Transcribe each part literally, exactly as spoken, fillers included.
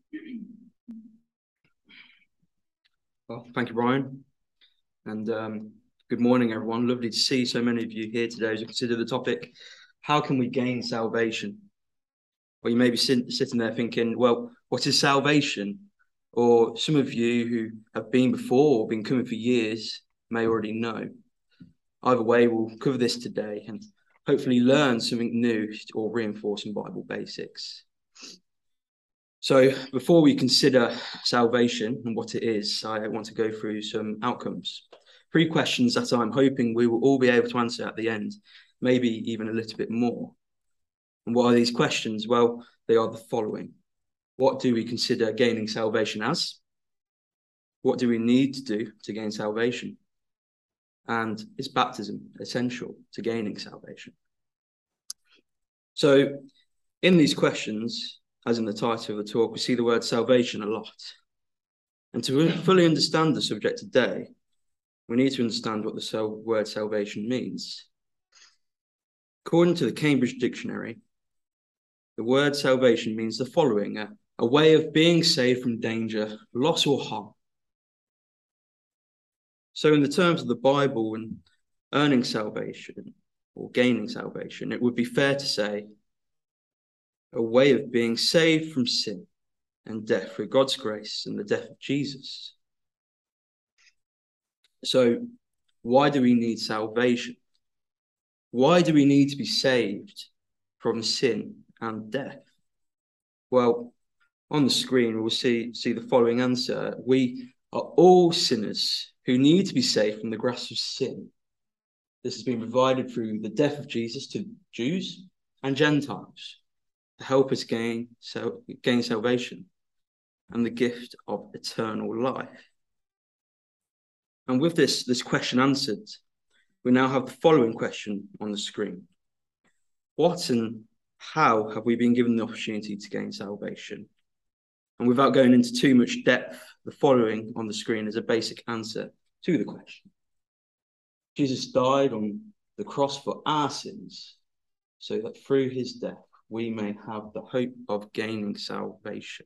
Well, thank you, Brian. And um, good morning, everyone. Lovely to see so many of you here today as we consider the topic, how can we gain salvation? Well, you may be sit sitting there thinking, well, what is salvation? Or some of you who have been before or been coming for years may already know. Either way, we'll cover this today and hopefully learn something new or reinforce some Bible basics. So before we consider salvation and what it is, I want to go through some outcomes. Three questions that I'm hoping we will all be able to answer at the end, maybe even a little bit more. And what are these questions? Well, they are the following. What do we consider gaining salvation as? What do we need to do to gain salvation? And is baptism essential to gaining salvation? So in these questions, as in the title of the talk, we see the word salvation a lot. And to fully understand the subject today, we need to understand what the word salvation means. According to the Cambridge Dictionary, the word salvation means the following: a, a way of being saved from danger, loss, or harm. So in the terms of the Bible and earning salvation or gaining salvation, it would be fair to say a way of being saved from sin and death through God's grace and the death of Jesus. So why do we need salvation? Why do we need to be saved from sin and death? Well, on the screen, we'll see, see the following answer. We are all sinners who need to be saved from the grasp of sin. This has been provided through the death of Jesus to Jews and Gentiles to help us gain, so, gain salvation and the gift of eternal life. And with this, this question answered, we now have the following question on the screen. What and how have we been given the opportunity to gain salvation? And without going into too much depth, the following on the screen is a basic answer to the question. Jesus died on the cross for our sins, so that through his death, we may have the hope of gaining salvation.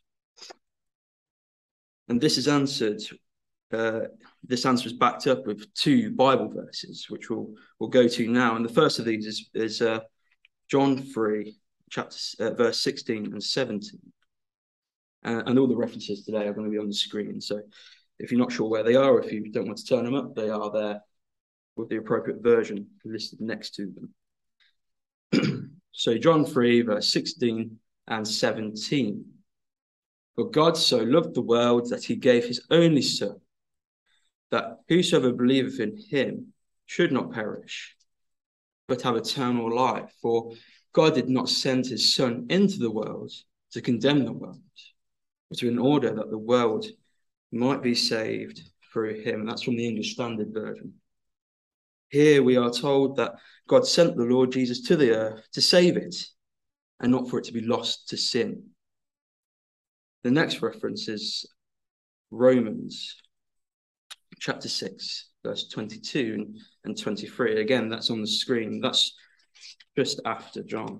And this is answered, uh, this answer is backed up with two Bible verses, which we'll, we'll go to now. And the first of these is, is uh, John three, chapter, uh, verse sixteen and seventeen. Uh, and all the references today are going to be on the screen. So if you're not sure where they are, or if you don't want to turn them up, they are there with the appropriate version listed next to them. So John three, verse sixteen and seventeen. For God so loved the world that he gave his only Son, that whosoever believeth in him should not perish, but have eternal life. For God did not send his Son into the world to condemn the world, but in order that the world might be saved through him. And that's from the English Standard Version. Here we are told that God sent the Lord Jesus to the earth to save it, and not for it to be lost to sin. The next reference is Romans chapter six, verse twenty-two and twenty-three. Again, that's on the screen. That's just after John.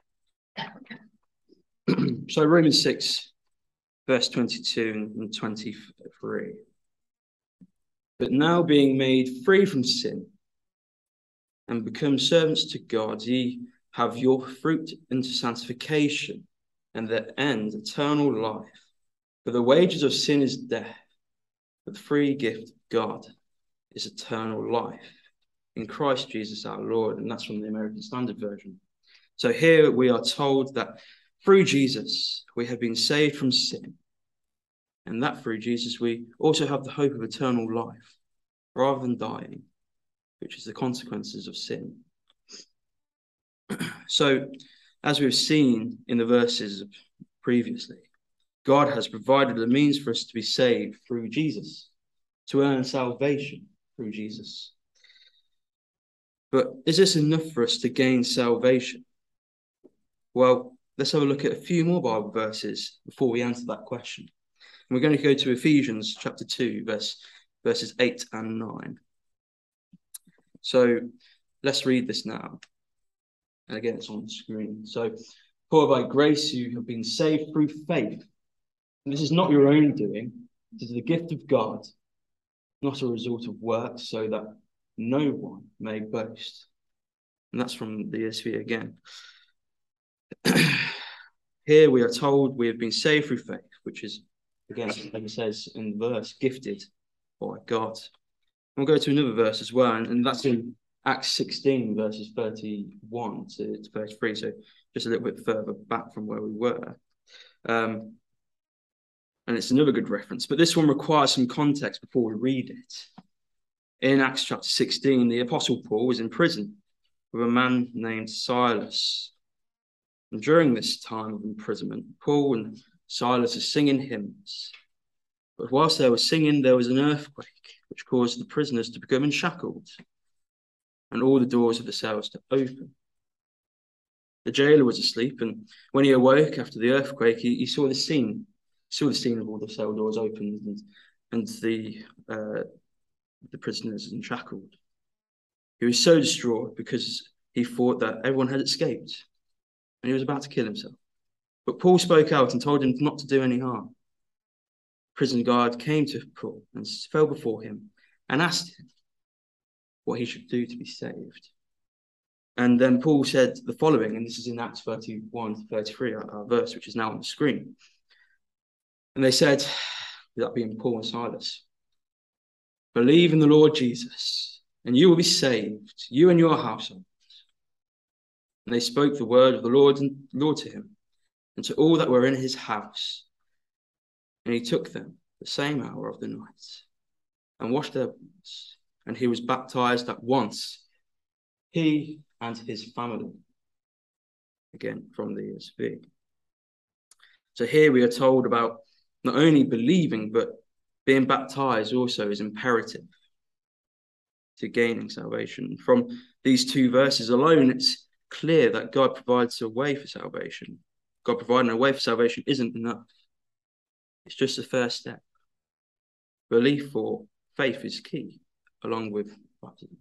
So Romans six, verse twenty-two and twenty-three. But now being made free from sin and become servants to God, ye have your fruit into sanctification, and the end eternal life. For the wages of sin is death, but the free gift of God is eternal life in Christ Jesus our Lord. And that's from the American Standard Version. So here we are told that through Jesus we have been saved from sin, and that through Jesus we also have the hope of eternal life rather than dying, which is the consequences of sin. So, as we've seen in the verses previously, God has provided a means for us to be saved through Jesus, to earn salvation through Jesus. But is this enough for us to gain salvation? Well, let's have a look at a few more Bible verses before we answer that question. And we're going to go to Ephesians chapter two, verse, verses eight and nine. So let's read this now. And again, it's on the screen. So, for by grace you have been saved through faith, And this is not your own doing. It is the gift of God, not a result of works, so that no one may boast. And that's from the E S V again. Here we are told we have been saved through faith, which is, again, like it says in the verse, gifted by God. We'll go to another verse as well, and, and that's in Acts sixteen, verses thirty-one to, to thirty-three, so just a little bit further back from where we were. Um, and it's another good reference, but this one requires some context before we read it. In Acts chapter sixteen, the Apostle Paul was in prison with a man named Silas. And during this time of imprisonment, Paul and Silas are singing hymns. But whilst they were singing, there was an earthquake, which caused the prisoners to become enshackled and all the doors of the cells to open. The jailer was asleep, and when he awoke after the earthquake, he, he saw the scene. He saw the scene of all the cell doors opened and, and the, uh, the prisoners enshackled. He was so distraught because he thought that everyone had escaped, and he was about to kill himself. But Paul spoke out and told him not to do any harm. The prison guard came to Paul and fell before him and asked him what he should do to be saved. And then Paul said the following, and this is in Acts thirty-one to thirty-three, our, our verse, which is now on the screen. And they said, that being Paul and Silas, believe in the Lord Jesus, and you will be saved, you and your household. And they spoke the word of the Lord and Lord to him, and to all that were in his house. And he took them the same hour of the night, and washed their wounds, and he was baptized at once, he and his family. Again, from the E S V. So here we are told about not only believing, but being baptized also is imperative to gaining salvation. From these two verses alone, it's clear that God provides a way for salvation. God providing a way for salvation isn't enough. It's just the first step. Belief or faith is key, along with baptism.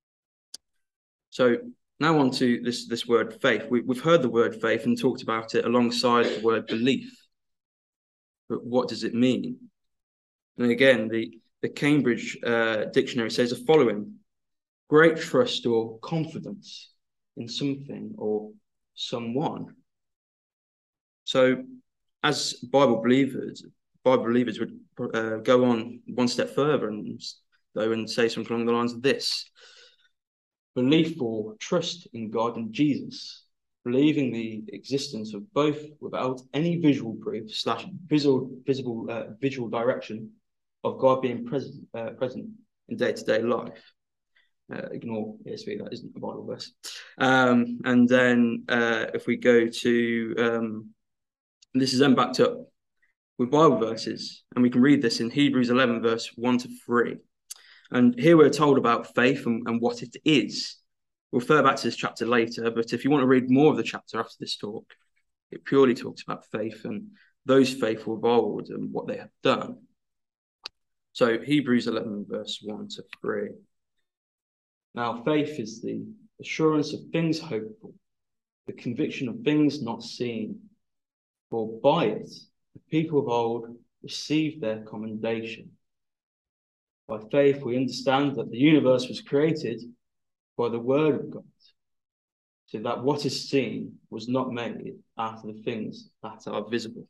So now on to this, this word faith. We, we've heard the word faith and talked about it alongside the word belief. But what does it mean? And again, the, the Cambridge uh, Dictionary says the following: great trust or confidence in something or someone. So as Bible believers, Bible believers would uh, go on one step further and, though, and say something along the lines of this: belief or trust in God and Jesus, believing the existence of both without any visual proof slash visual visible uh, visual direction of God being present uh, present in day-to-day life. Uh, ignore E S V, that isn't a Bible verse. Um, and then uh, if we go to um, this is then backed up with Bible verses, and we can read this in Hebrews eleven, verse one to three. And here we're told about faith and, and what it is. We'll refer back to this chapter later, but if you want to read more of the chapter after this talk, it purely talks about faith and those faithful of old and what they have done. So Hebrews eleven, verse one to three. Now faith is the assurance of things hoped for, the conviction of things not seen. For by it, the people of old received their commendation. By faith, we understand that the universe was created by the word of God, so that what is seen was not made out of the things that are visible.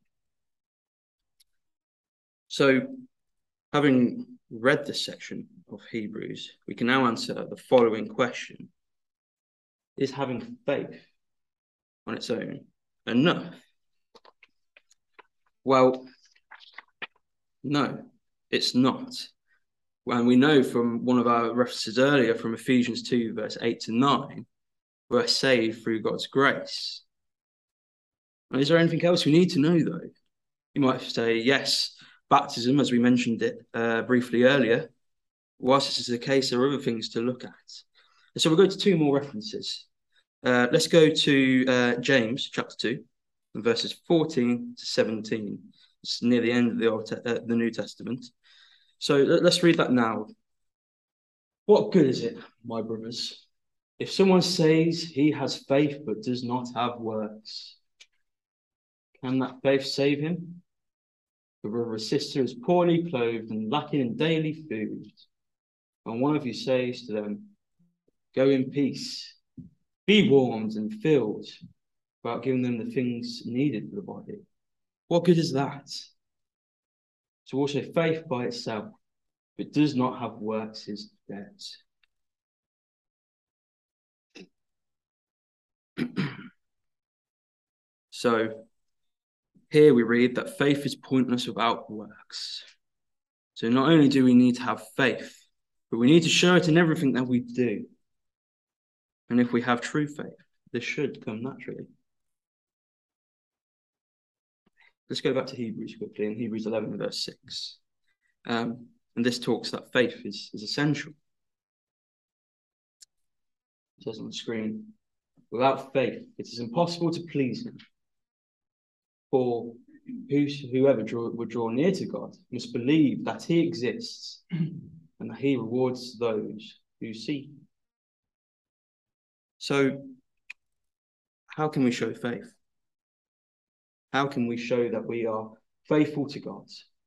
So, having read this section of Hebrews, we can now answer the following question: is having faith on its own enough? Well, no, it's not. And we know from one of our references earlier from Ephesians two, verse eight to nine, we're saved through God's grace. And is there anything else we need to know, though? You might say, yes, baptism, as we mentioned it uh, briefly earlier. Whilst this is the case, there are other things to look at. And so we'll go to two more references. Uh, let's go to uh, James chapter two, verses fourteen to seventeen. It's near the end of the, Old Te- uh, the New Testament. So let's read that now. What good is it, my brothers, if someone says he has faith but does not have works? Can that faith save him? The brother or sister is poorly clothed and lacking in daily food, and one of you says to them, "Go in peace, be warmed and filled," without giving them the things needed for the body. What good is that? So also faith by itself, if it does not have works, is dead. So here we read that faith is pointless without works. So not only do we need to have faith, but we need to show it in everything that we do. And if we have true faith, this should come naturally. Let's go back to Hebrews quickly, in Hebrews eleven, verse six. Um, and this talks that faith is, is essential. It says on the screen, "Without faith, it is impossible to please him. For whoever draw, would draw near to God must believe that he exists and that he rewards those who seek him." So, how can we show faith? How can we show that we are faithful to God?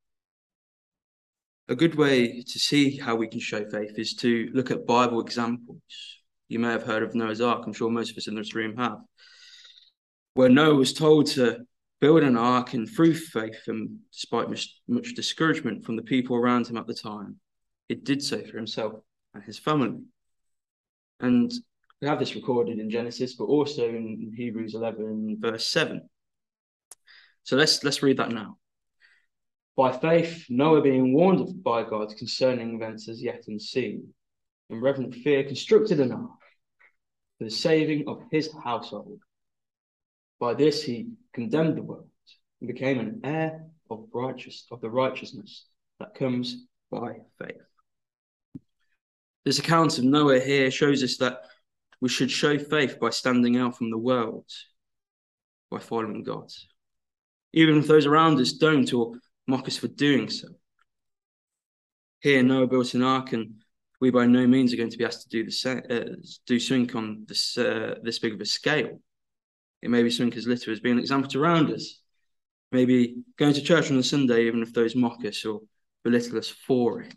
A good way to see how we can show faith is to look at Bible examples. You may have heard of Noah's Ark. I'm sure most of us in this room have. Where Noah was told to build an ark, and through faith, and despite much, much discouragement from the people around him at the time, he did so for himself and his family. And we have this recorded in Genesis, but also in Hebrews eleven, verse seven. So let's let's read that now. "By faith, Noah, being warned by God concerning events as yet unseen, in reverent fear constructed an ark for the saving of his household. By this he condemned the world and became an heir of righteous of the righteousness that comes by faith." This account of Noah here shows us that we should show faith by standing out from the world, by following God, even if those around us don't or mock us for doing so. Here, Noah built an ark, and we by no means are going to be asked to do the same, uh, do something on this uh, this big of a scale. It may be something as little as being an example to around us, maybe going to church on a Sunday, even if those mock us or belittle us for it.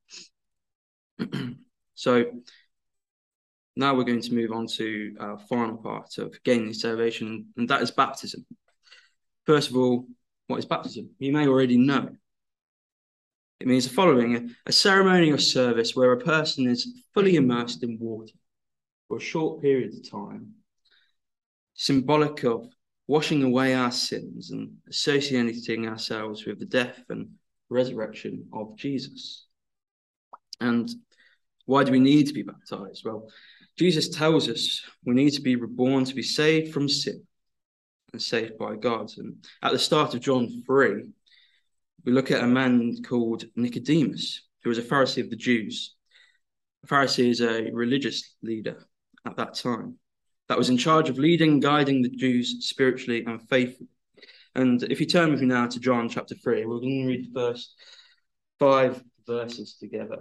So now we're going to move on to our final part of gaining salvation, and that is baptism. First of all, what is baptism? You may already know. It means the following: a, a ceremony or service where a person is fully immersed in water for a short period of time, symbolic of washing away our sins and associating ourselves with the death and resurrection of Jesus. And why do we need to be baptized? Well, Jesus tells us we need to be reborn to be saved from sin and saved by God. And at the start of John three, we look at a man called Nicodemus, who was a Pharisee of the Jews. A Pharisee is a religious leader at that time that was in charge of leading and guiding the Jews spiritually and faithfully. And if you turn with me now to John chapter three, we're going to read the first five verses together.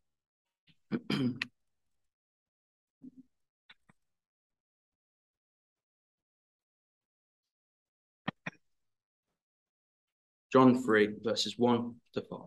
John three, verses one to five.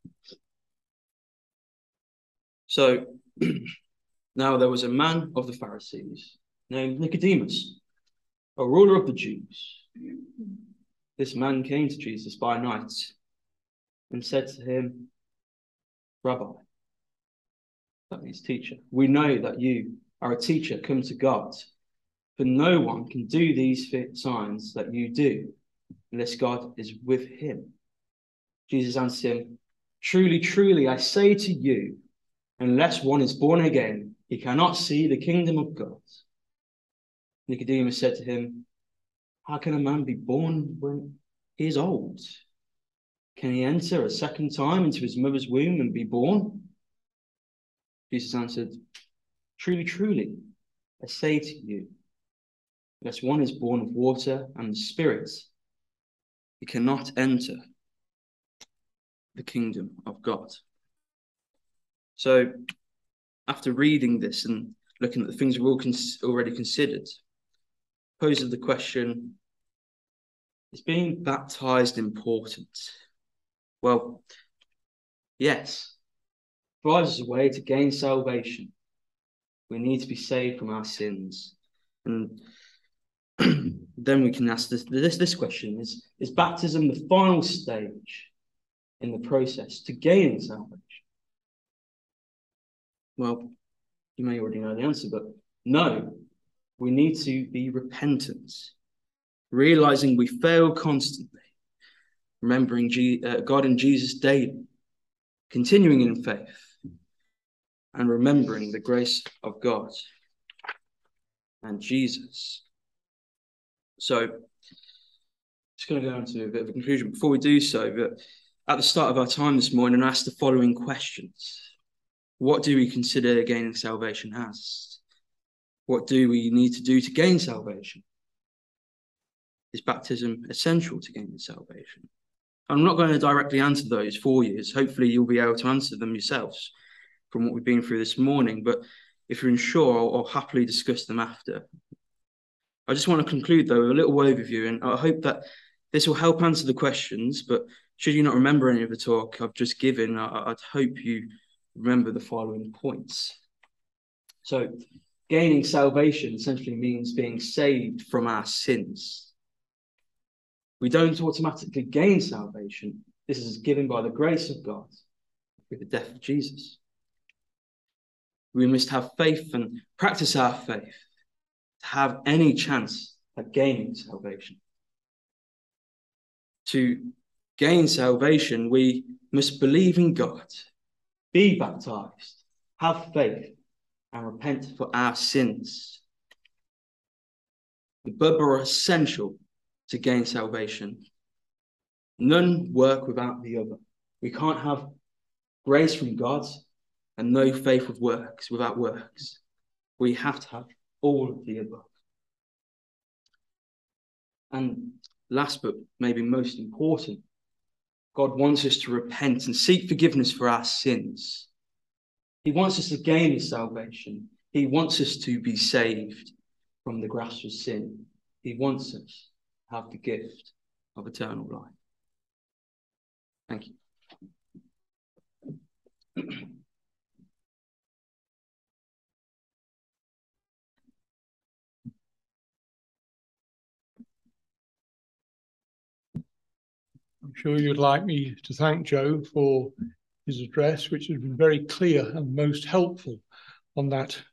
So, now there was a man of the Pharisees named Nicodemus, a ruler of the Jews. This man came to Jesus by night and said to him, "Rabbi," that means teacher, "we know that you are a teacher come to God, for no one can do these signs that you do unless God is with him." Jesus answered him, "Truly, truly, I say to you, unless one is born again, he cannot see the kingdom of God." Nicodemus said to him, "How can a man be born when he is old? Can he enter a second time into his mother's womb and be born?" Jesus answered, "Truly, truly, I say to you, unless one is born of water and the Spirit, he cannot enter the kingdom of God." So, after reading this and looking at the things we've all cons- already considered, poses the question, is being baptized important? Well, yes, provides us a way to gain salvation. We need to be saved from our sins. And then we can ask this, this, this question, is, is baptism the final stage in the process to gain salvation? Well, you may already know the answer, but no, we need to be repentant, realizing we fail constantly, remembering G, uh, God and Jesus daily, continuing in faith, and remembering the grace of God and Jesus. So, just going to go into a bit of a conclusion. Before we do so, but at the start of our time this morning, I asked the following questions. What do we consider gaining salvation as? What do we need to do to gain salvation? Is baptism essential to gaining salvation? I'm not going to directly answer those for you. Hopefully you'll be able to answer them yourselves from what we've been through this morning. But if you're unsure, I'll, I'll happily discuss them after. I just want to conclude, though, with a little overview, and I hope that this will help answer the questions. But should you not remember any of the talk I've just given, I, I'd hope you remember the following points. So, gaining salvation essentially means being saved from our sins. We don't automatically gain salvation. This is given by the grace of God through the death of Jesus. We must have faith and practice our faith to have any chance at gaining salvation. To gain salvation, we must believe in God, be baptized, have faith, and repent for our sins. The above are essential to gain salvation. None work without the other. We can't have grace from God and no faith with works without works. We have to have all of the above. And last but maybe most important, God wants us to repent and seek forgiveness for our sins. He wants us to gain his salvation. He wants us to be saved from the grasp of sin. He wants us to have the gift of eternal life. Thank you. I'm sure you'd like me to thank Joe for his address, which has been very clear and most helpful on that